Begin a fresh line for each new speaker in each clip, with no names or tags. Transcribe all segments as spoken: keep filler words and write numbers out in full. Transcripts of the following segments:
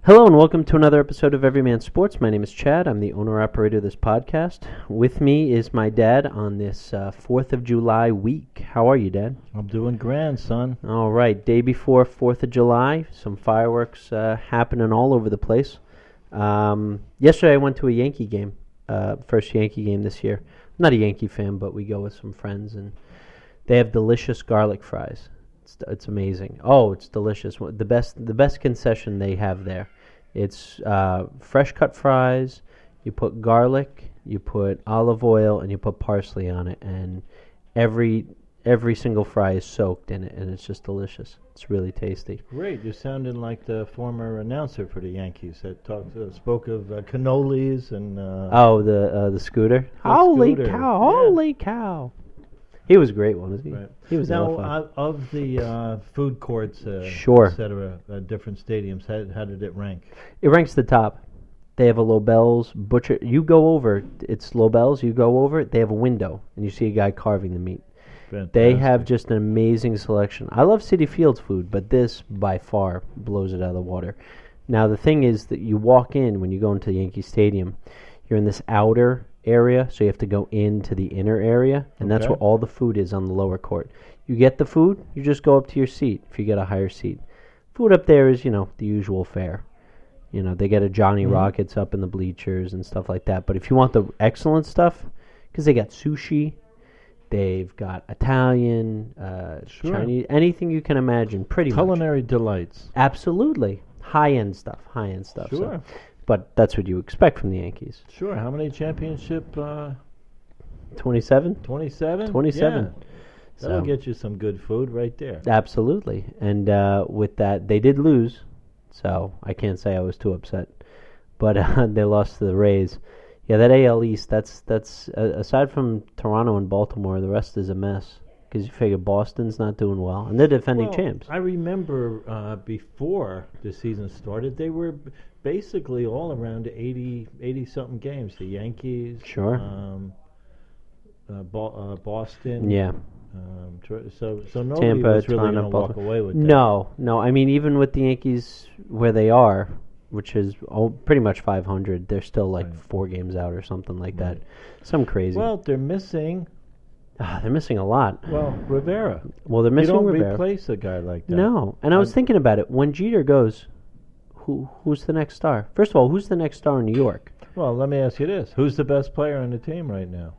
Hello and welcome to another episode of Everyman Sports. My name is Chad. I'm the owner-operator of this podcast. With me is my dad on this uh, fourth of July week. How are you, Dad?
I'm doing grand, son.
All right, day before fourth of July, some fireworks uh, happening all over the place. Um, yesterday I went to a Yankee game, uh, first Yankee game this year. I'm not a Yankee fan, but we go with some friends, and they have delicious garlic fries. It's, it's amazing. Oh, it's delicious. The best, the best concession they have there. It's uh, fresh cut fries, you put garlic, you put olive oil, and you put parsley on it, and every every single fry is soaked in it, and it's just delicious. It's really tasty.
Great. You're sounding like the former announcer for the Yankees that talked, uh, spoke of uh, cannolis and... Uh,
oh, the uh, the scooter?
The
holy
scooter.
cow,
Yeah.
holy cow. He was a great one, wasn't he?
Right.
He was
now,
a lot of fun.
uh, of the uh, food courts, uh,
Sure.
et cetera, uh, different stadiums, how, how did it rank?
It ranks the top. They have a Lobel's butcher. You go over, it's Lobel's, you go over, they have a window, and you see a guy carving the meat.
Fantastic.
They have just an amazing selection. I love Citi Field's food, but this by far blows it out of the water. Now, the thing is that you walk in when you go into Yankee Stadium, you're in this outer area, so you have to go into the inner area, and that's
Okay.
where all the food is on the lower court. You get the food, you just go up to your seat if you get a higher seat. Food up there is, you know, the usual fare. You know, they get a Johnny
Mhm.
Rockets up in the bleachers and stuff like that. But if you want the excellent stuff, because they got sushi, they've got Italian, uh,
Sure.
Chinese, anything you can imagine, pretty much.
Culinary delights.
Absolutely. High-end stuff, high-end stuff.
Sure.
So. But that's what you expect from the Yankees.
Sure. How many championship? Uh,
twenty-seven?
twenty-seven?
twenty-seven.
Yeah. That'll
So,
get you some good food right there.
absolutely. And uh, with that, they did lose, so I can't say I was too upset. But uh, they lost to the Rays. Yeah, that A L East, that's, that's uh, aside from Toronto and Baltimore, the rest is a mess. Because you figure Boston's not doing well. And they're defending
Well,
champs.
I remember uh, before the season started, they were b- basically all around eighty, eighty-something games. The Yankees,
Sure.
um, uh, Bo- uh, Boston.
Yeah.
Um, tr- so, so nobody
Tampa,
was really
Toronto,
going to walk
Baltimore.
away with that.
No, no. I mean, even with the Yankees where they are, which is oh, pretty much five hundred, they're still like
Right.
four games out or something like
Right.
that. Some crazy.
Well, they're missing.
Ah, they're missing a lot.
Well, Rivera.
Well, they're
You
missing
don't
Rivera.
replace a guy like that.
No, and I was
I-
thinking about it. When Jeter goes, who who's the next star? First of all, who's the next star in New York?
Well, let me ask you this: who's the best player on the team right now?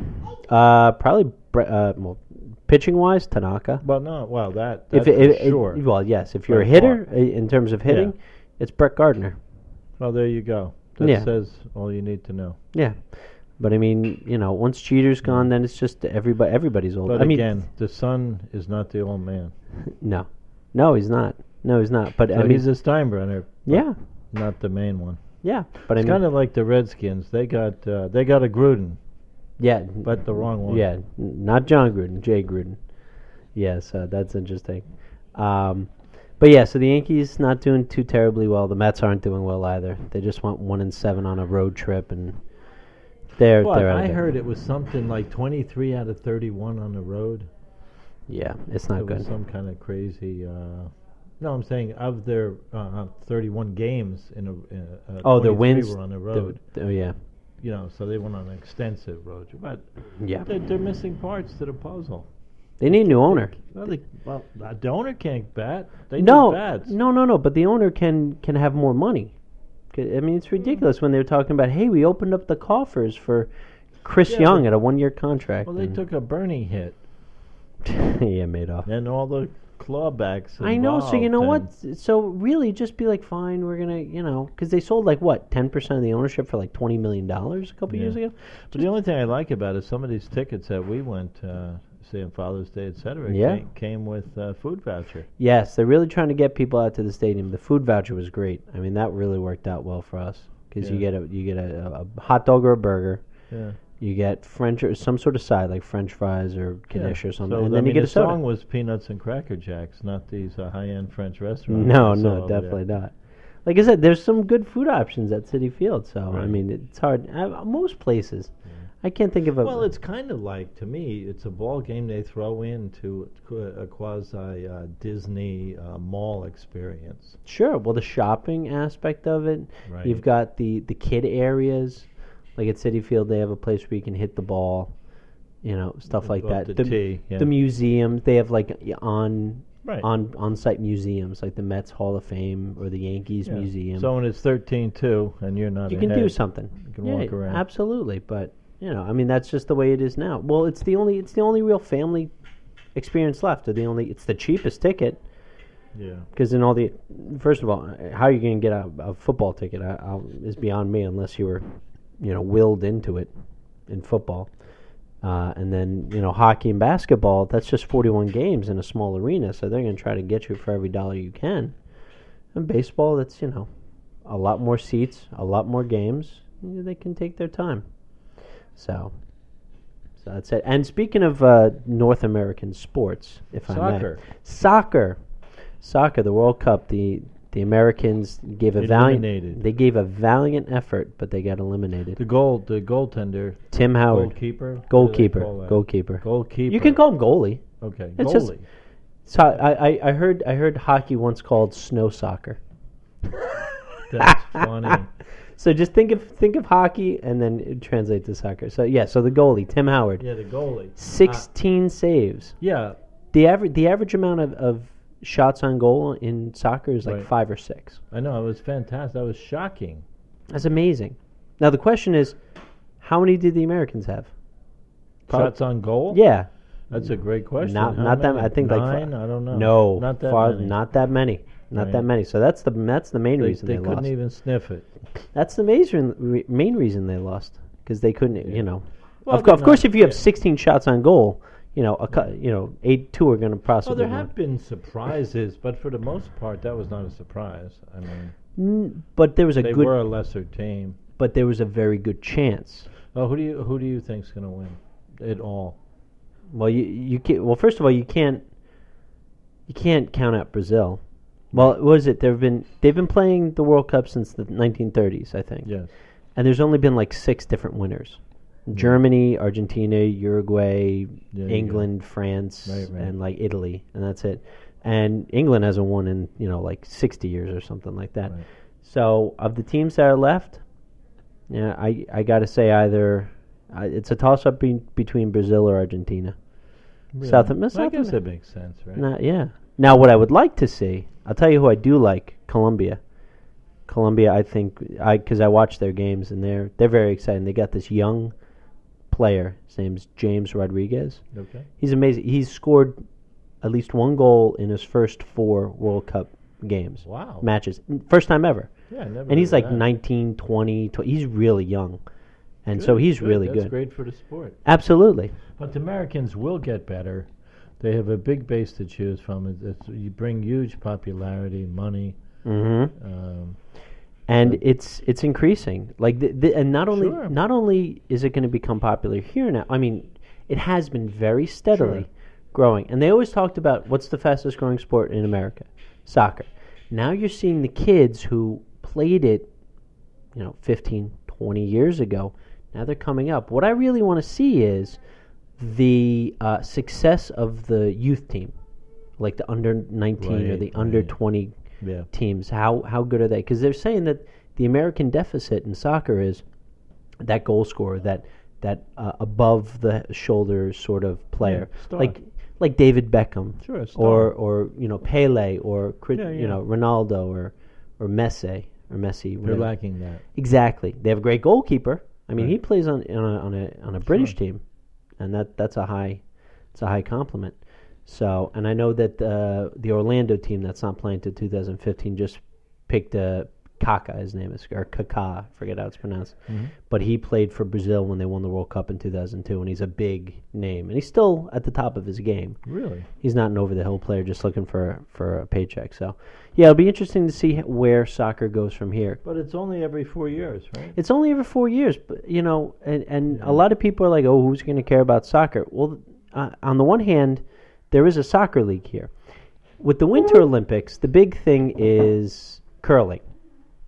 Uh, probably Bre- uh, well, pitching wise, Tanaka.
Well, no. Well, that
If
that's
it, it,
for sure.
it, well, yes, if you're
By
a hitter
far.
uh, in terms of hitting,
Yeah.
it's Brett Gardner.
Well, there you go. That
Yeah.
says all you need to know.
Yeah, but I mean, you know, once Jeter's gone, then it's just everybody. Everybody's old.
But
I mean,
again, the son is not the old man.
no, no, he's not. No, he's not. But
So
I mean,
he's a Steinbrenner. but
yeah,
Not the main one.
yeah. But
It's
I mean,
kind of like the Redskins. They got uh, they got a Gruden,
yeah,
but the wrong one.
yeah, n- not John Gruden, Jay Gruden. Yes, uh, that's interesting. Um, but yeah, so the Yankees not doing too terribly well. The Mets aren't doing well either. They just went one and seven on a road trip, and they're
But
they're out of
I
there.
heard it was something like twenty-three out of thirty-one on the road.
Yeah, it's not
It
good.
was some kind of crazy. Uh, no, I'm saying of their uh, thirty-one games in a. In a uh,
Oh, their
twenty-three
wins.
were on the
the-
road.
oh yeah,
You know, so they went on an extensive road trip. But
yeah.
they're, they're missing parts to the puzzle.
They need a new owner.
Well, they, well, uh, the owner can't bat. They
No,
need bats.
no, no, no. But the owner can can have more money. 'Cause, I mean, it's ridiculous when they're talking about, hey, we opened up the coffers for Chris
Yeah,
Young
but-
at a one year contract.
Well, they
and-
took a Bernie hit
yeah, Madoff.
and all the clawbacks.
I know. So you know
involved,
what?
and-
So really, just be like, fine, we're gonna, you know, because they sold like what ten percent of the ownership for like twenty million dollars a couple
Yeah.
years ago.
But the only thing I like about it, some of these tickets that we went, uh, say on Father's Day, et cetera,
Yeah.
came, came with uh, food voucher.
Yes, they're really trying to get people out to the stadium. The food voucher was great. I mean, that really worked out well for us because you
Yeah.
get a you get a, a hot dog or a burger.
Yeah.
You get French or some sort of side like French fries or Kiddish
Yeah.
or something,
So
and
I
then
mean,
you get
the
a soda.
song was Peanuts and Cracker Jacks, not these uh, high-end French restaurants.
No,
I saw
no,
over there.
definitely not. Like I said, there's some good food options at City Field. So I
Right.
mean, it's hard. Uh, most places.
Yeah.
I can't think of a.
Well, it's kind of like, to me, it's a ball game they throw into a quasi uh, Disney uh, mall experience.
Sure. Well, the shopping aspect of it.
Right.
You've got the, the kid areas. Like at Citi Field, they have a place where you can hit the ball, you know, stuff like
Above
that.
the
The,
tee, yeah.
the museums, they have like on
Right.
on on-site museums, like the Mets Hall of Fame or the Yankees
Yeah.
Museum.
So when it's thirteen two and you're not
you can
ahead,
do something.
You can
yeah,
walk around.
Absolutely, but you know, I mean, that's just the way it is now. Well, it's the only it's the only real family experience left. Or the only it's the cheapest ticket.
Yeah.
Because in all the, first of all, how are you going to get a, a football ticket? I, I'll, is beyond me unless you were, you know, willed into it in football. Uh, and then, you know, hockey and basketball, that's just forty-one games in a small arena, so they're going to try to get you for every dollar you can. And baseball, that's, you know, a lot more seats, a lot more games. You know, they can take their time. So, so that's it. And speaking of uh, North American sports, if I may.
Soccer.
Soccer. Soccer, the World Cup, the the Americans gave a valiant
Eliminated.
they gave a valiant effort, but they got eliminated.
The goal, the goaltender,
Tim Howard,
goalkeeper, What do they
goalkeeper,
call that?
goalkeeper.
goalkeeper.
You can call him goalie.
Okay,
It's just-
goalie.
So I, I, I heard I heard hockey once called snow soccer.
That's funny.
So just think of think of hockey and then it translate to soccer. So yeah, so the goalie, Tim Howard,
Yeah, the goalie.
sixteen saves.
Uh, yeah,
The average the average amount of, of shots on goal in soccer is like
Right.
five or six.
I know. It was fantastic. That was shocking.
That's amazing. Now the question is, how many did the Americans have? Prob-
Shots on goal?
Yeah,
That's a great question.
not
How
not that.
many?
I think like
Nine?
fi-
I don't know.
No,
not that
far,
many.
not that many. Not
Right.
that many. So that's the that's the main
They,
reason
they
they,
couldn't
lost.
even sniff it.
That's the major re- main reason they lost because they couldn't.
Yeah.
You know,
Well,
of, co-
they're
of course,
not-
if you have
yeah.
sixteen shots on goal, you know, a cu- you know, eight two are going to
Well,
possibly.
there
win.
have been surprises, but for the most part, that was not a surprise. I mean,
N- but there was a
they
good.
were a lesser team.
But there was a very good chance.
Oh, who do you who do you think's going to win it all?
Well, you you can't. Well, first of all, you can't. You can't count out Brazil. Well, what is it? They've been they've been playing the World Cup since the nineteen thirties, I think.
Yes.
And there's only been like six different winners: Germany, Argentina, Uruguay,
There you
England, France,
Right, right.
and like Italy, and that's it. And England hasn't won in you know like sixty years or something like that.
Right.
So of the teams that are left, yeah, I I got to say either uh, it's a toss up be- between Brazil or Argentina.
Really?
South Am-
Well, I
South
guess
Am-
that makes sense, right?
Not, yeah. Now, what I would like to see, I'll tell you who I do like: Colombia. Colombia, I think, I because I watch their games and they're they're very exciting. They got this young player. His name's James Rodriguez.
Okay.
He's amazing. He's scored at least one goal in his first four World Cup games
Wow.
matches, first time ever.
Yeah, I never.
And he's
heard
like
that.
nineteen, twenty, tw- He's really young, and so
Good,
he's
good.
really
That's
good.
great for the sport.
Absolutely.
But the Americans will get better. They have a big base to choose from. It's, it's, you bring huge popularity, money.
hmm
Um,
and
Right.
it's it's increasing. Like the, the, and not only
Sure.
not only is it going to become popular here now. I mean, it has been very steadily
Sure.
growing. And they always talked about what's the fastest growing sport in America, soccer. Now you're seeing the kids who played it, you know, fifteen, twenty years ago. Now they're coming up. What I really want to see is the uh, success of the youth team, like the under nineteen or
Right,
the under
right.
twenty
yeah.
teams. How how good are they? Because they're saying that the American deficit in soccer is that goal scorer, that that uh, above the shoulder sort of player,
Yeah, star.
like like David Beckham,
Sure. a star.
or or you know Pele, or Cri-
Yeah,
you
yeah.
know Ronaldo, or or Messi, or Messi.
They're
whatever.
lacking that.
Exactly. They have a great goalkeeper. I mean,
Right.
he plays on on a on a, on a British
Sure.
team, and that that's a high, it's a high compliment. So, and I know that uh, the Orlando team that's not playing till two thousand fifteen just picked uh, Kaká. His name is or Kaká. I forget how it's pronounced.
Mhm.
But he played for Brazil when they won the World Cup in two thousand two, and he's a big name, and he's still at the top of his game.
Really?
He's not an over the hill player just looking for for a paycheck. So, yeah, it'll be interesting to see where soccer goes from here.
But it's only every four years, right?
It's only every four years, but you know, and, and
Yeah.
a lot of people are like, "Oh, who's going to care about soccer?" Well, uh, on the one hand, there is a soccer league here. With the Winter Olympics, the big thing is curling.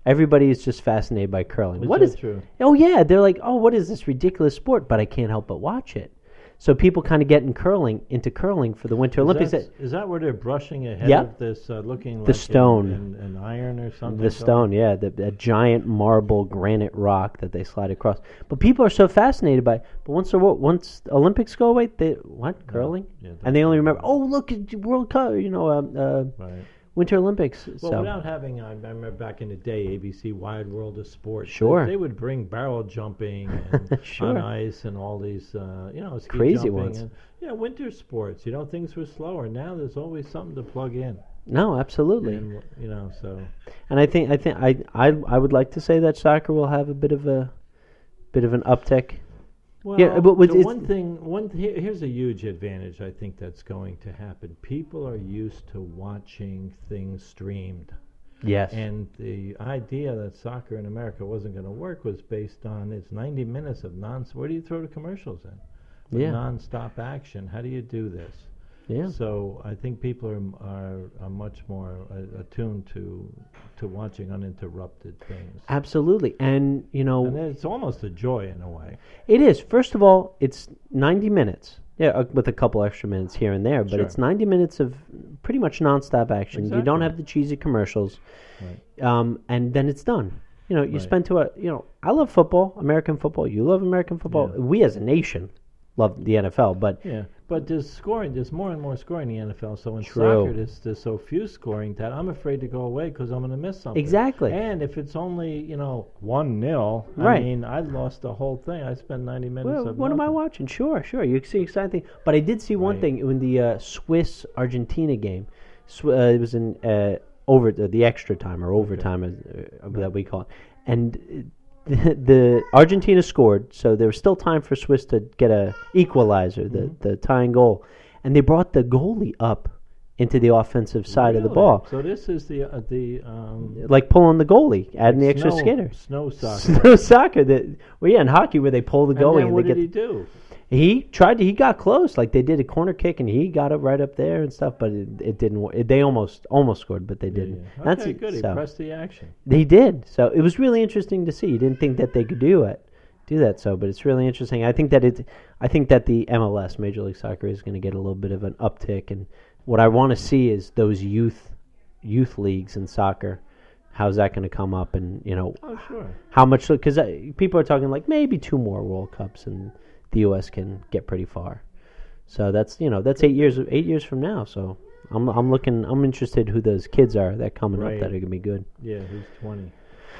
Everybody is just fascinated by curling.
Is
What
that
is?
true?
Oh yeah, they're like, oh, what is this ridiculous sport? But I can't help but watch it. So people kind of get in curling into curling for the Winter Olympics.
Is that, is that where they're brushing ahead
Yeah.
of this, uh, looking
The
like
stone.
an, an, an iron or something?
The stone, yeah, the, the giant marble granite rock that they slide across. But people are so fascinated by it. But once the wo- once the Olympics go away, they what curling?
Yeah,
And they only
that's-
remember, oh look, it's World Cup, you know, um, uh,
Right.
Winter Olympics.
Well,
so
without having, I remember back in the day, A B C Wide World of Sport.
Sure.
They, they would bring barrel jumping and
Sure.
on ice and all these, uh, you know, ski
Crazy
jumping
ones.
And, yeah, winter sports. You know, things were slower. Now there's always something to plug in.
no, absolutely.
And, you know, so.
And I think I think I, I I would like to say that soccer will have a bit of a bit of an uptick.
Well,
Yeah, but with-
the
it's-
one thing, one th- here- here's a huge advantage I think that's going to happen. People are used to watching things streamed.
Yes.
And the idea that soccer in America wasn't going to work was based on it's ninety minutes of non. Where do you throw the commercials in? With
Yeah.
non-stop action. How do you do this?
yeah.
So I think people are are, are much more uh, attuned to to watching uninterrupted things.
Absolutely. And you know,
And it's almost a joy in a way.
it is. First of all, it's ninety minutes. Yeah, uh, with a couple extra minutes here and there, but
Sure.
it's ninety minutes of pretty much nonstop action. You don't
Exactly.
have the cheesy commercials,
Right.
um, and then it's done. You know, you
Right.
spend to a. You know, I love football, American football. You love American football.
Yeah.
We as a nation love the N F L, but
Yeah, but there's scoring. There's more and more scoring in the N F L. So in
True.
soccer, there's, there's so few scoring that I'm afraid to go away because I'm going to miss something.
Exactly.
And if it's only you know one nil,
Right.
I mean, I lost the whole thing. I spent ninety minutes
well,
of
what am I
nothing.
watching? Sure, sure. You see exciting thing, but I did see one
Right.
thing in the uh, Swiss Argentina game. Sw- uh, it was in uh, over the, the extra time or overtime as uh, that we call it, and uh, the, the Argentina scored, so there was still time for Swiss to get a equalizer, the
Mhm.
the tying goal, and they brought the goalie up into the offensive side of the
Really?
ball,
So this is the uh, the um,
like pulling the goalie, adding the extra
snow,
skater.
Snow soccer.
Snow soccer. That well, yeah, in hockey where they pull the
And
goalie
then
and,
what
they
did
get.
he do?
He tried to. He got close. Like they did a corner kick, and he got it right up there and stuff. But it, it didn't. wo- It, they almost almost scored, but they
Yeah,
didn't.
yeah.
That's
Okay,
it,
good. He
so.
pressed the action.
They did. So it was really interesting to see. You didn't think that they could do it, do that. So, but it's really interesting. I think that it. I think that the M L S, Major League Soccer, is going to get a little bit of an uptick. And what I want to see is those youth, youth leagues in soccer. How's that going to come up? And you know,
Oh, sure.
how much? Because people are talking like maybe two more World Cups, and the U S can get pretty far. So that's you know that's eight years eight years from now. So I'm I'm looking I'm interested who those kids are that coming
Right.
up that are gonna be good.
Yeah, he's twenty.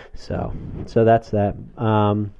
So so that's that. Um,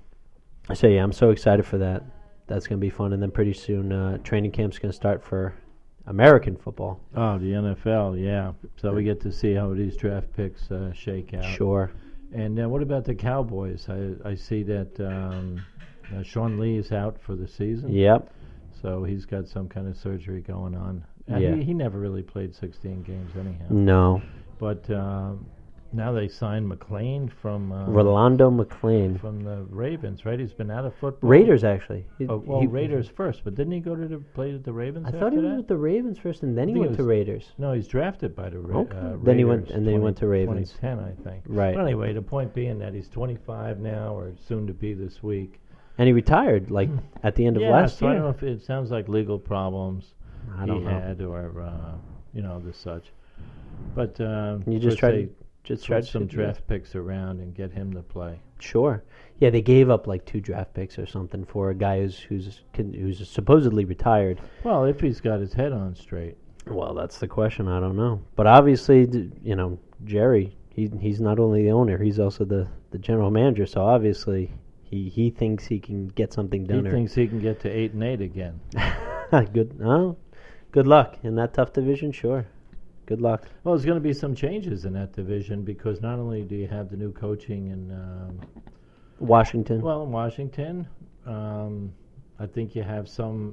so yeah, I'm so excited for that. That's gonna be fun, and then pretty soon uh, training camp's gonna start for American football.
Oh, the N F L, yeah. So we get to see how these draft picks uh, shake out.
Sure.
And uh, what about the Cowboys? I I see that um, uh, Sean Lee is out for the season.
Yep.
So he's got some kind of surgery going on. And
Yeah.
he, he never really played sixteen games anyhow.
No.
But um, now they signed McLean from uh,
Rolando McClain.
from the Ravens, right? He's been out of football.
Raiders actually. He-
Oh, well,
he-
Raiders first, but didn't he go to the play with the Ravens?
I
after
thought he was
that?
with the Ravens first, and then he
think it
went to
was-
Raiders.
No, he's drafted by the Ra-
Okay.
uh,
Then he went-
Raiders
and then he went to Ravens.
twenty ten, I think.
Right.
But anyway, the point being that he's twenty-five now, or soon to be this week.
And he retired like at the end of
yeah,
last
so I don't know
year.
if it sounds like legal problems
I don't
he
know.
had, or uh, you know, the such. But uh,
You just
first
tried
they
to just
throw
tried to
some
figure it out.
draft picks around and get him to play.
Sure. Yeah, they gave up like two draft picks or something for a guy who's who's can- who's supposedly retired.
Well, if he's got his head on straight.
Well, that's the question. I don't know, but obviously, d- you know, Jerry. He he's not only the owner; he's also the, the general manager. So obviously, he, he thinks he can get something
He
done. or-
thinks he can get to eight and eight again.
good. Oh, good luck in that tough division. Sure. Good luck.
Well, there's going to be some changes in that division because not only do you have the new coaching in, um,
Washington.
well, in Washington, um, I think you have some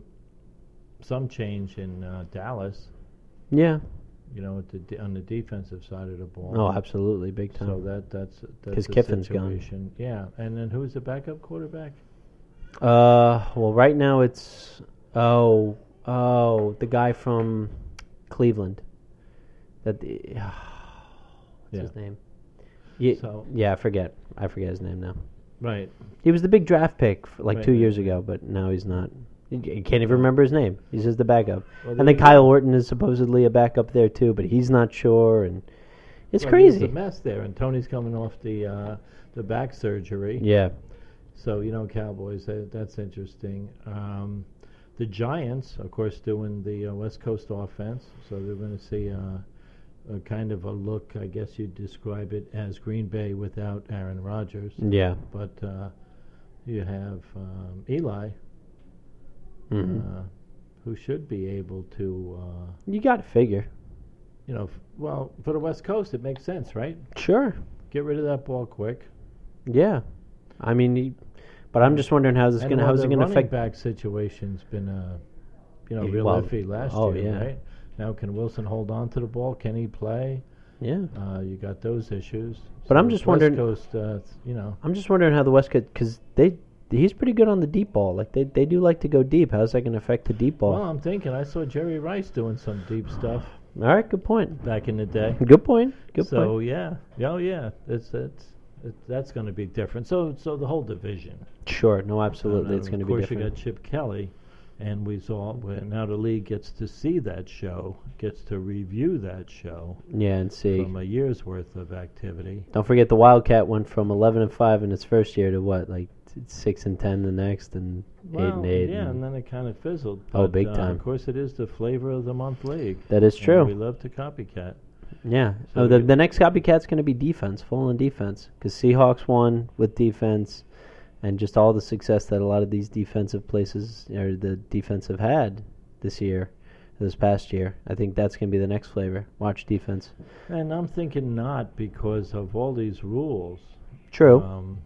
some change in uh, Dallas.
Yeah.
You know, at the de- on the defensive side of the ball.
Oh, absolutely, big time.
So that that's that's
'Cause
the
Kiffin's gone.
situation. Yeah, and then who's the backup quarterback?
Uh, well, right now it's oh oh the guy from Cleveland. That the, what's
Yeah.
his name? Ye-
So
yeah, I forget. I forget his name now.
right.
He was the big draft pick f- like
Right,
two
right,
years
right.
ago, but now he's not. You you can't even remember his name. He's just the backup.
Well,
And
there
then
you
Kyle
go.
Orton is supposedly a backup there too, but he's not sure, and it's
Well, there's
crazy.
a mess there, and Tony's coming off the uh, the back surgery.
Yeah,
So you know, Cowboys. That, that's interesting. Um, the Giants, of course, doing the uh, West Coast offense, so they're going to see uh, a kind of a look. I guess you'd describe it as Green Bay without Aaron Rodgers.
yeah.
But uh, you have um, Eli,
hmm
uh, who should be able to, uh,
You got to figure.
you know, f- well, for the West Coast, it makes sense, right?
Sure.
Get rid of that ball quick.
Yeah. I mean, he, but I'm just wondering how's this
And
going to
while
how's
the
it going to
running
affect.
back situation's been, uh, you know,
Yeah,
real
well,
iffy last
oh,
year,
yeah.
right? Now, can Wilson hold on to the ball? Can he play?
Yeah.
Uh, you got those issues.
But I'm
So
just
West
wondering-
Coast, uh, you know,
I'm just wondering how the West could, because they he's pretty good on the deep ball. Like they they do like to go deep. How's that going to affect the deep ball?
well, I'm thinking I saw Jerry Rice doing some deep stuff
All right, good point.
back in the day.
Good point. Good
so
point.
yeah, oh yeah, it's it's it, that's going to be different. So so the whole division.
Sure. No, absolutely,
Uh,
it's going to
of
be
course,
different.
you got Chip Kelly, and we saw well, now the league gets to see that show, gets to review that show
Yeah, and see.
from a year's worth of activity.
Don't forget the Wildcat went from eleven and five in its first year to what, like t- six and ten the next, and eight
Well,
and eight.
yeah,
and
and then it kind of fizzled.
Oh,
But,
big
uh,
time.
Of course, it is the flavor of the month league.
that is
and
true.
we love to copycat.
Yeah.
So
oh,
we
the
get-
the next copycat's going to be defense, full on defense, because Seahawks won with defense, and just all the success that a lot of these defensive places or the defense have had this year, this past year. I think that's going to be the next flavor. Watch defense.
And I'm thinking not because of all these rules.
True.
Um,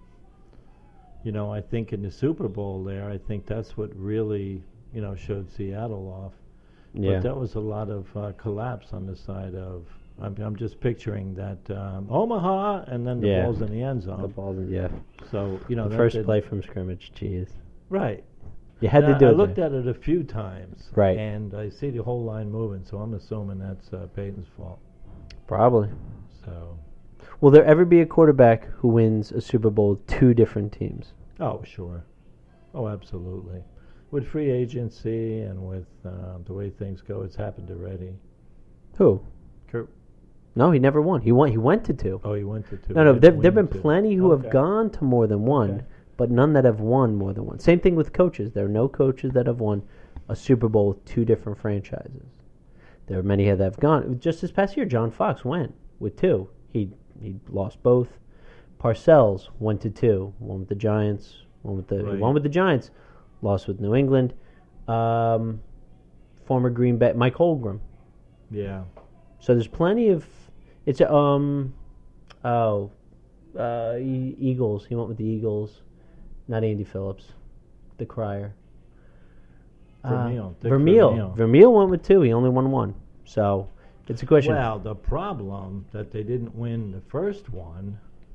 you know, I think in the Super Bowl there, I think that's what really, you know, showed Seattle off.
yeah.
But that was a lot of uh, collapse on the side of. I'm, I'm just picturing that um, Omaha, and then the
Yeah.
ball's in the end
the
zone.
ball. Yeah.
So you know,
The
that
first
did-
play from scrimmage. Jeez.
right?
You had
Now,
to do
I
it.
looked
there.
at it a few times,
Right.
And I see the whole line moving, so I'm assuming that's uh, Peyton's fault.
Probably.
So,
Will there ever be a quarterback who wins a Super Bowl with two different teams?
oh sure, oh absolutely. With free agency and with uh, the way things go, it's happened already.
Who?
Kurt,
No, he never won. He won. He went to two.
oh, he went to two.
No, no.
He
There
didn't
have
win
been
two.
plenty who
Okay.
have gone to more than one,
Okay.
but none that have won more than one. Same thing with coaches. There are no coaches that have won a Super Bowl with two different franchises. There are many that have gone. Just this past year, John Fox went with two. He he lost both. Parcells went to two. One with the Giants. One with the
Right.
one with the Giants. Lost with New England. Um, former Green Bay Mike Holmgren.
Yeah.
So there's plenty of it's um oh uh E- Eagles. He went with the Eagles, not Andy Phillips, the Crier.
Vermeil,
Uh,
Dick
Vermeil.
Vermeil.
Vermeil went with two. He only won one. So it's a question.
Well, the problem that they didn't win the first one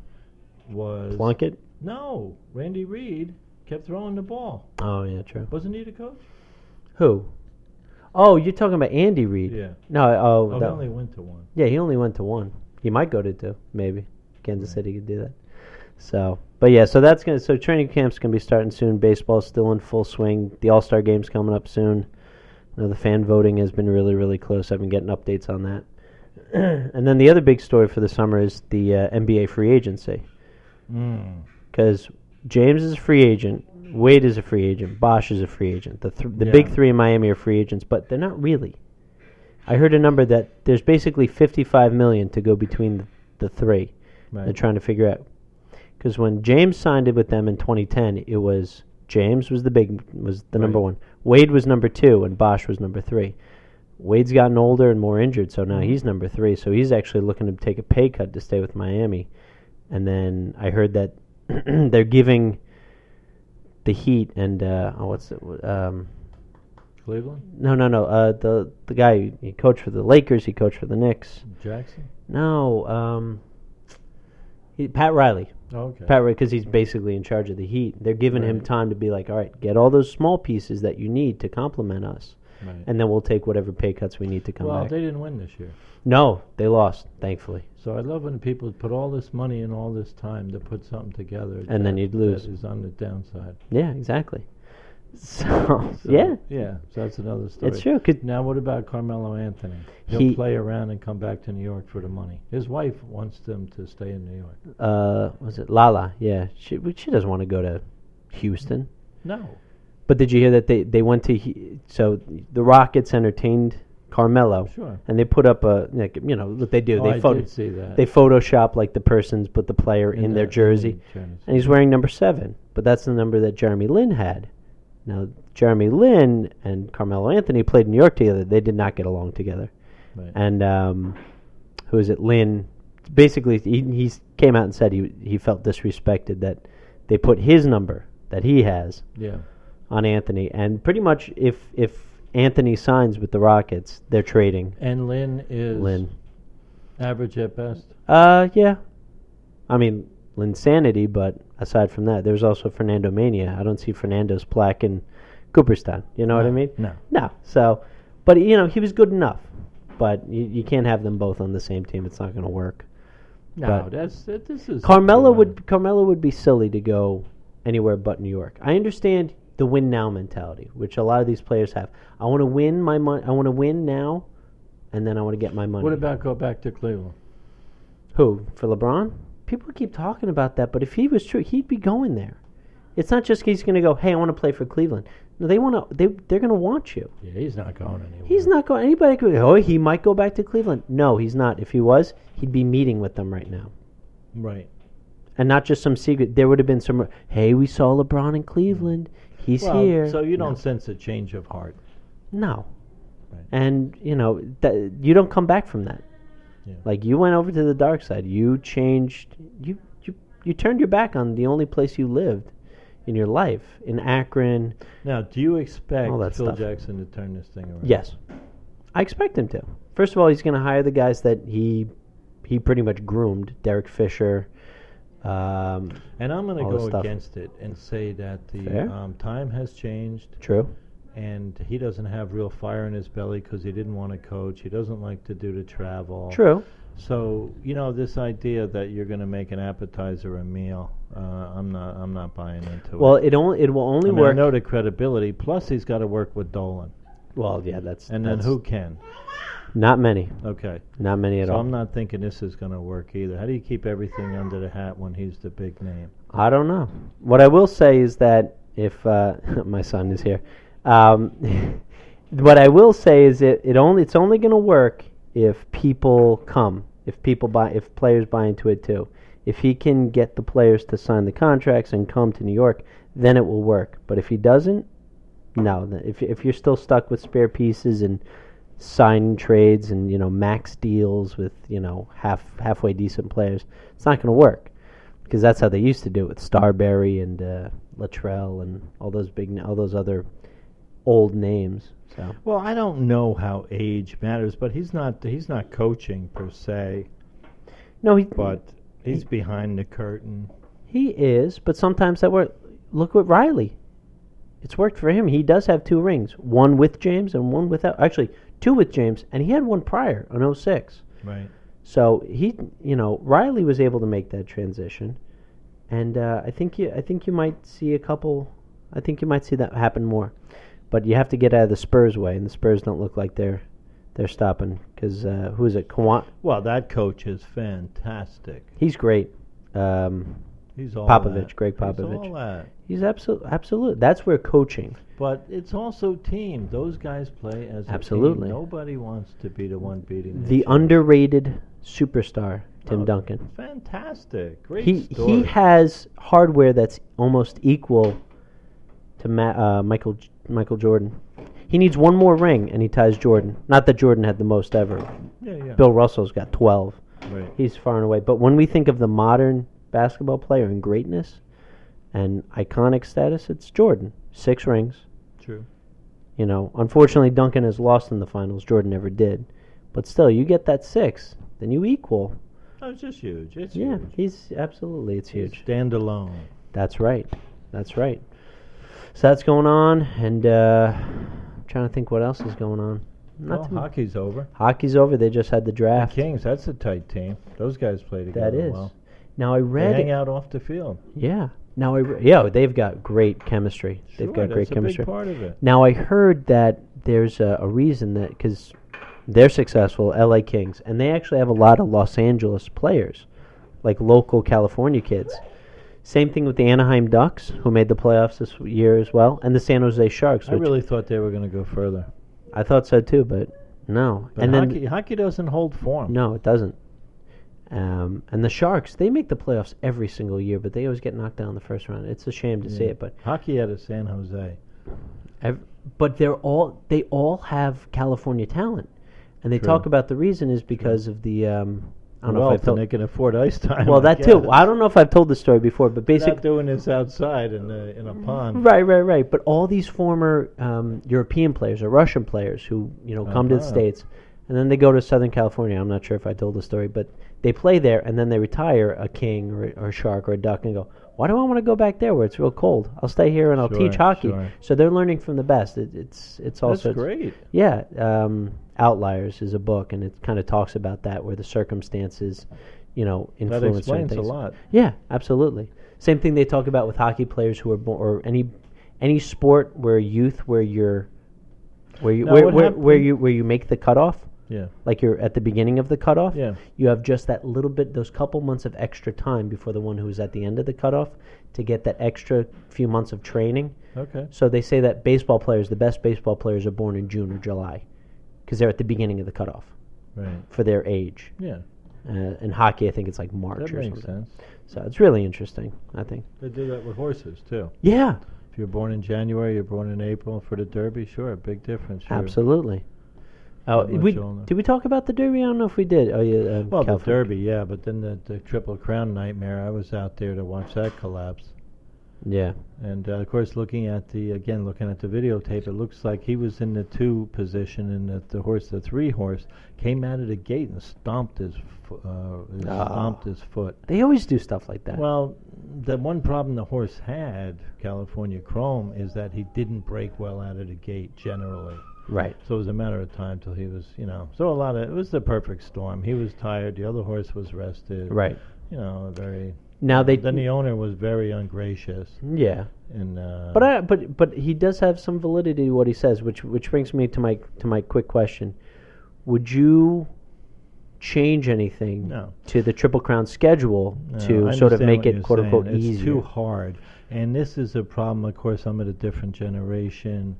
was
Plunkett.
no. Randy Reed kept throwing the ball.
Oh yeah, true.
Wasn't he the coach?
Who? Oh, you're talking about Andy Reid.
Yeah.
No. Oh,
Oh,
that-
he only went to one.
yeah. He only went to one. He might go to two. Maybe Kansas
Right.
City could do that. So, but yeah, so that's gonna. So training camp's gonna be starting soon. Baseball's still in full swing. The All Star game's coming up soon. You know, the fan voting has been really, really close. I've been getting updates on that. And then the other big story for the summer is the uh, N B A free agency,
Mm.
because James is a free agent, Wade is a free agent, Bosch is a free agent. The th- the big
Yeah.
three in Miami are free agents, but they're not really. I heard a number that there's basically fifty-five million to go between the, the three.
Right.
They're trying to figure out, because when James signed it with them in twenty ten, it was James was the big was the number
Right.
one. Wade was number two, and Bosch was number three. Wade's gotten older and more injured, so now
Mhm.
he's number three. So he's actually looking to take a pay cut to stay with Miami. And then I heard that they're giving the Heat and uh, oh, what's it? Um,
Cleveland?
no, no, no. Uh, the the guy he coached for the Lakers. He coached for the Knicks.
Jackson?
No, um, he, Pat Riley.
Oh, okay.
Pat Riley, because he's basically in charge of the Heat. They're giving him
Right.
time to be like, all right, get all those small pieces that you need to complement us.
Right.
and then we'll take whatever pay cuts we need to come
well,
back.
they didn't win this year.
No, they lost, thankfully.
So I love when people put all this money and all this time to put something together.
And then
that-
you'd lose.
That is on the downside.
Yeah, exactly. So,
So,
yeah,
Yeah, so that's another story.
it's true. 'Cause
Now, what about Carmelo Anthony? He'll
He-
play around and come back to New York for the money. His wife wants them to stay in New York.
uh, was it Lala? Yeah, she she doesn't want to go to Houston.
No.
But did you hear that they they went to Hu- so the Rockets entertained Carmelo,
Sure.
and they put up a like, you know what they do.
Oh,
they
I
photo,
did see that.
they Photoshop like the person's put the player in,
the-
their jersey,
the jersey.
and he's wearing number seven. But that's the number that Jeremy Lin had. Now Jeremy Lin and Carmelo Anthony played in New York together. They did not get along together.
Right.
And um, who is it? Lin. Basically, he he came out and said he he felt disrespected that they put his number that he has
Yeah.
on Anthony, and pretty much if if Anthony signs with the Rockets, they're trading
And Lynn is
Lin.
average at best.
Uh, yeah. I mean, Linsanity, but aside from that, there's also Fernando Mania. I don't see Fernando's plaque in Cooperstown. You know what I
No,
mean?
no.
No. So, but you know, he was good enough. But you, you can't have them both on the same team. It's not going to work.
No,
But
that's that, this is
Carmelo
uh,
would Carmelo would be silly to go anywhere but New York. I understand the win now mentality, which a lot of these players have. I want to win my money. I want to win now, and then I want to get my money.
What about go back to Cleveland?
Who for LeBron? People keep talking about that, but if he was true, he'd be going there. It's not just he's going to go. Hey, I want to play for Cleveland. No, they want to. They they're going to want you.
Yeah, he's not going anywhere.
He's not going. Anybody could. Oh, he might go back to Cleveland. No, he's not. If he was, he'd be meeting with them right now.
Right.
And not just some secret. There would have been some. Hey, we saw LeBron in Cleveland. He's
Well,
here.
so you don't
No.
sense a change of heart.
No.
Right.
And you know that you don't come back from that.
Yeah.
Like you went over to the dark side. You changed. You you you turned your back on the only place you lived in your life in Akron.
Now, do you expect
All
Phil
that stuff.
Jackson to turn this thing around?
Yes, I expect him to. First of all, he's going to hire the guys that he he pretty much groomed. Derek Fisher. Um,
And I'm going to
all this
go
stuff.
against it and say that the
Fair.
um, time has changed,
true.
and he doesn't have real fire in his belly because he didn't want to coach. He doesn't like to do the travel.
True.
So you know this idea that you're going to make an appetizer a meal. Uh, I'm not. I'm not buying into
Well,
it.
it only it will only
I mean, I
work.
know the credibility. Plus, he's got to work with Dolan,
Well, yeah, that's
and then
that's
who can?
Not many.
Okay.
Not many at
So
all.
I'm not thinking this is going to work either. How do you keep everything under the hat when he's the big name?
I don't know. What I will say is that if uh, my son is here, um, what I will say is it, it only it's only going to work if people come, if people buy, if players buy into it too. If he can get the players to sign the contracts and come to New York, then it will work. But if he doesn't, no. th- If if you're still stuck with spare pieces and sign trades and you know max deals with you know half halfway decent players, it's not going to work. Because that's how they used to do it with Starberry and uh, Latrell and all those big, n- all those other old names. So
Well, I don't know how age matters, but he's not. He's not coaching per se,
no, he
but he's behind the curtain.
he is. But sometimes that work. Look what Riley. It's worked for him. He does have two rings, one with James and one without. Actually, two with James, and he had one prior in oh six.
Right.
So he, you know, Riley was able to make that transition, and uh, I think you, I think you might see a couple. I think you might see that happen more, but you have to get out of the Spurs way, and the Spurs don't look like they're they're stopping because uh, who is it? Kawan.
Well, that coach is fantastic.
He's great. Um,
He's all
Popovich,
that.
Greg
He's
Popovich.
all that.
he's absolute, absolute. That's where coaching.
But it's also team. Those guys play as a
Absolutely.
team. Nobody wants to be the one beating their
The
chest.
underrated superstar, Tim
Oh,
Duncan.
Fantastic. Great
He
story.
he has hardware that's almost equal to Ma- uh, Michael J- Michael Jordan. He needs one more ring, and he ties Jordan. Not that Jordan had the most ever.
yeah, yeah.
Bill Russell's got twelve.
Right.
He's far and away. But when we think of the modern basketball player and greatness and iconic status, it's Jordan. Six rings.
True.
You know, unfortunately, Duncan has lost in the finals. Jordan never did. But still, you get that six, then you equal.
Oh, it's just huge. It's
Yeah,
huge.
he's absolutely, it's huge.
Stand alone.
That's right. That's right. So that's going on, and uh, I'm trying to think what else is going on. Not
Well,
too
hockey's over.
Hockey's over. They just had the
The
draft.
Kings, that's a tight team. Those guys play together
That is.
well.
Now I
They
read.
hang out off the field.
Yeah. Now I re- yeah, they've got great chemistry.
Sure,
they've got great
that's a
chemistry.
big part of it.
Now I heard that there's a, a reason that because they're successful, L A Kings, and they actually have a lot of Los Angeles players, like local California kids. Same thing with the Anaheim Ducks, who made the playoffs this year as well, and the San Jose Sharks.
I
Which
really thought they were going to go further.
I thought so too, but no.
But
and
hockey,
then
hockey doesn't hold form.
no, it doesn't. Um, and the Sharks, they make the playoffs every single year, but they always get knocked out in the first round. It's a shame to see
Yeah.
it, but
Hockey out of San Jose.
ev- but they're all they all have California talent, and they
True.
talk about the reason is because of the um, I don't know
Well,
if I've told.
they can afford ice time.
Well,
I
that too.
guess.
I don't know if I've told the story before, but
They're
basically,
not doing this outside in a, in a pond.
right, right, right. But all these former um, European players or Russian players who you know come to the
Uh-huh.
States, and then they go to Southern California. I'm not sure if I told the story, but they play there, and then they retire a king or, or a shark or a duck, and go, why do I want to go back there where it's real cold? I'll stay here and I'll
Sure,
teach hockey.
sure.
So they're learning from the best. It, it's it's also
That's great.
yeah. Um, Outliers is a book, and it kind of talks about that where the circumstances, you know,
That
influence certain
explains a
things.
lot.
Yeah, absolutely. Same thing they talk about with hockey players who are born, or any any sport where youth where you're where you
Now,
where,
what
where,
hap-
where you where you make the cutoff,
Yeah.
like you're at the beginning of the cutoff.
Yeah.
You have just that little bit, those couple months of extra time before the one who's at the end of the cutoff to get that extra few months of training.
Okay.
So they say that baseball players, the best baseball players, are born in June or July because they're at the beginning of the cutoff
Right.
for their age.
Yeah.
Uh, in hockey, I think it's like March
That
or
makes
something.
sense.
So it's really interesting, I think.
They do that with horses too.
Yeah,
If you're born in January, you're born in April for the Derby. Sure, a big difference. Sure.
absolutely. Oh,
That much
we
older.
did we talk about the Derby? I don't know if we did. Oh yeah, uh,
Well, the
California.
Derby, yeah, but then the, the Triple Crown nightmare. I was out there to watch that collapse,
Yeah,
and uh, of course, looking at the again, looking at the videotape, it looks like he was in the two position, and that the horse, the three horse, came out of the gate and stomped his, fo- uh, his
Ah.
stomped his foot.
they always do stuff like that.
Well, the one problem the horse had, California Chrome, is that he didn't break well out of the gate generally.
right.
So it was a matter of time till he was, you know. So a lot of it was the perfect storm. He was tired. The other horse was rested.
Right.
You know, very.
Now they
Then the owner was very ungracious,
yeah,
and. Uh,
but I but but he does have some validity to what he says, which which brings me to my to my quick question: would you change anything
No.
to the Triple Crown schedule
no,
to
I
sort of
understand
make
what
it
you're
quote unquote
saying. It's
easier?
too hard, and this is a problem. Of course, I'm at a different generation.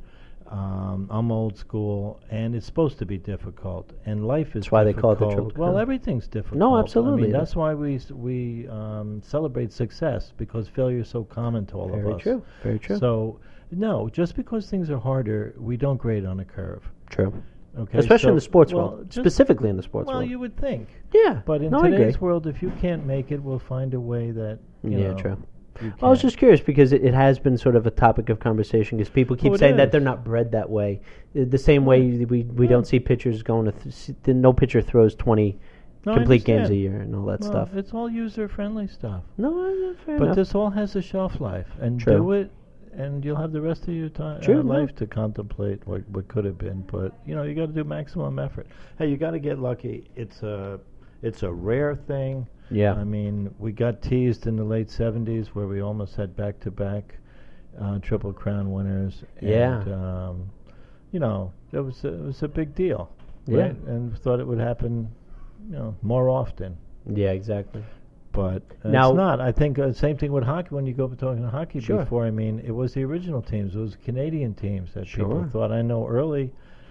Um, I'm old school, and it's supposed to be difficult. And life is.
That's why they call it the
difficult.
Triple
Well,
Crown.
everything's difficult.
No,
I
absolutely
mean,
it
that's
is.
why we s- we um, celebrate success because failure is so common to all
Very
of us.
true. Very true.
So, no, just because things are harder, we don't grade on a curve.
True.
Okay,
Especially in
so-
the sports
well,
world,
just-
specifically in the sports
Well,
world.
you would think,
yeah,
but in
no, I
today's
agree.
world, if you can't make it, we'll find a way that you
Yeah,
know.
true.
you
I was
can.
just curious because it, it has been sort of a topic of conversation because people keep
Oh, it
saying that
is.
they're not bred that way. Uh, The same way we, we
Yeah.
don't see pitchers going to th- s- the- no pitcher throws twenty
No, I
complete games a
understand.
year and all that
Well,
stuff.
It's all user friendly stuff.
No, uh, fair
But
enough.
this all has a shelf life, and
True.
do it, and you'll have the rest of your time,
True,
uh,
no.
life to contemplate what what could have been. But you know, you got to do maximum effort. Hey, you got to get lucky. It's a it's a rare thing.
yeah,
I mean, we got teased in the late seventies where we almost had back to back Triple Crown winners.
Yeah.
And, um, you know, it was a, it was a big deal.
Yeah.
Right? And thought it would happen, you know, more often.
yeah, exactly.
But uh,
Now-
it's not. I think uh, same thing with hockey. When you go talking hockey
Sure.
before, I mean, it was the original teams. It was Canadian teams that
Sure.
people thought. I know early,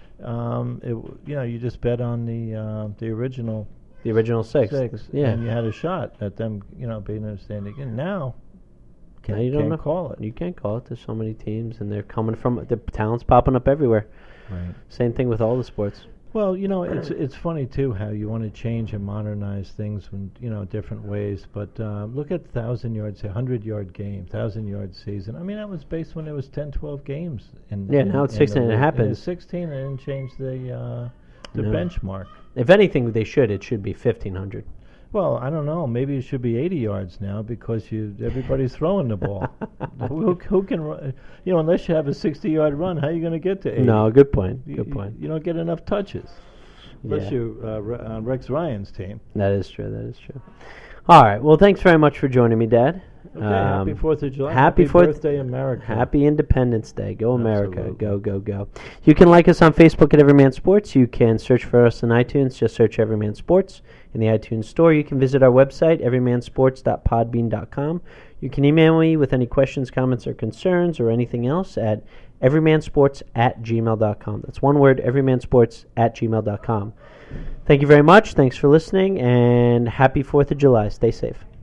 um, it w- you know, you just bet on the uh, the original
The original six.
six,
Yeah,
and you had a shot at them, you know, being in the standing. And now, can't,
now you don't
can't
know.
call it.
You can't call it. There's so many teams, and they're coming from the talents popping up everywhere.
Right.
Same thing with all the sports.
Well, you know, it's it's funny too how you want to change and modernize things in you know different ways. But uh, look at thousand yards, hundred yard game, thousand yard season. I mean, that was based when it was ten, twelve games. In,
Yeah,
in,
now it's
in
sixteen
the
and it
league. And
happens.
it's sixteen, and didn't change the uh, the
No.
benchmark.
If anything, they should. It should be fifteen hundred.
Well, I don't know. Maybe it should be eighty yards now because you everybody's throwing the ball. who, who can run? You know, unless you have a sixty-yard run, how are you going to get to eighty?
No, good point.
You,
Good point.
You, you don't get enough touches. Unless
Yeah.
you're uh, Re- on Rex Ryan's team.
That is true. That is true. All right. Well, thanks very much for joining me, Dad.
Okay, happy
Um,
Fourth of July.
happy Fourth-
birthday, America.
Happy Independence Day. Go America.
Absolutely.
Go, go, go. You can like us on Facebook at Everyman Sports. You can search for us on iTunes. Just search Everyman Sports in the iTunes store. You can visit our website, everyman sports dot podbean dot com. You can email me with any questions, comments, or concerns or anything else at everymansports at gmail dot com. That's one word, everymansports at gmail dot com. Thank you very much. Thanks for listening, and happy fourth of July. Stay safe.